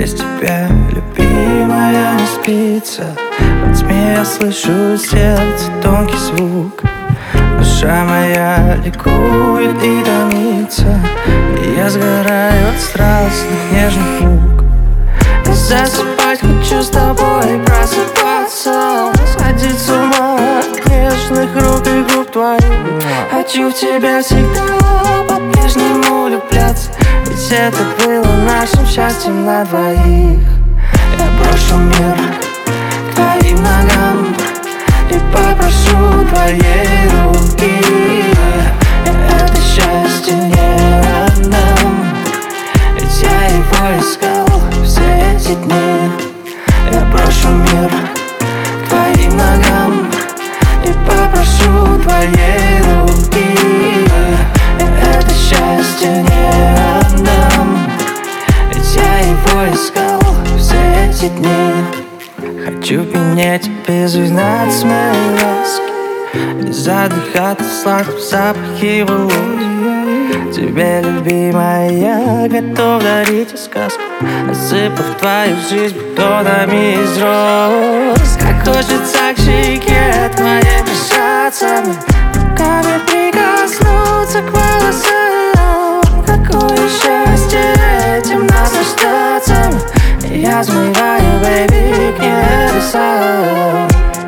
Без тебя, любимая, не спится. Во тьме я слышу сердце тонкий звук. Душа моя ликует и томится, и я сгораю от страстных нежных рук. И засыпать хочу с тобой, просыпаться, сходить с ума от нежных рук и губ твоих. Хочу в тебя всегда по-прежнему влюбляться, ведь это было нашим счастьем на двоих. Я брошу мир к твоим ногам и попрошу твоей руки. Это счастье не нам, ведь я его искал все эти дни. Я брошу мир к твоим ногам и попрошу твоей руки. Это счастье не нам, ведь я его искал все эти дни. Хочу пенеть без узнать моей ласки и задыхаться в сладком запахе волос. Тебе, любимая, я готов дарить сказку, осыпав твою жизнь бутонами из роз. Как хочется к щеке твоей прижаться, руками прикоснуться к волосам. Какое счастье этим наслаждаться, я взмываю, бэйби, к небесам.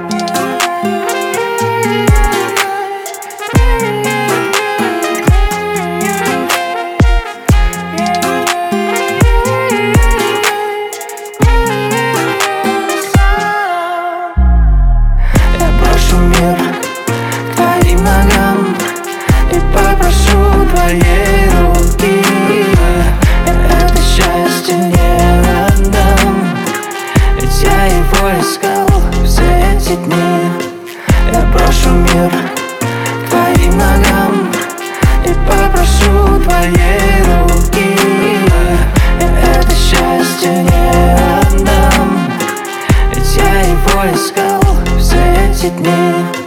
Я брошу мир к твоим ногам и попрошу твоей руки. Это счастье не нам, ведь я его искал все эти дни. Я брошу мир к твоим ногам и попрошу твоей руки. Это счастье не нам, ведь я его искал все эти дни.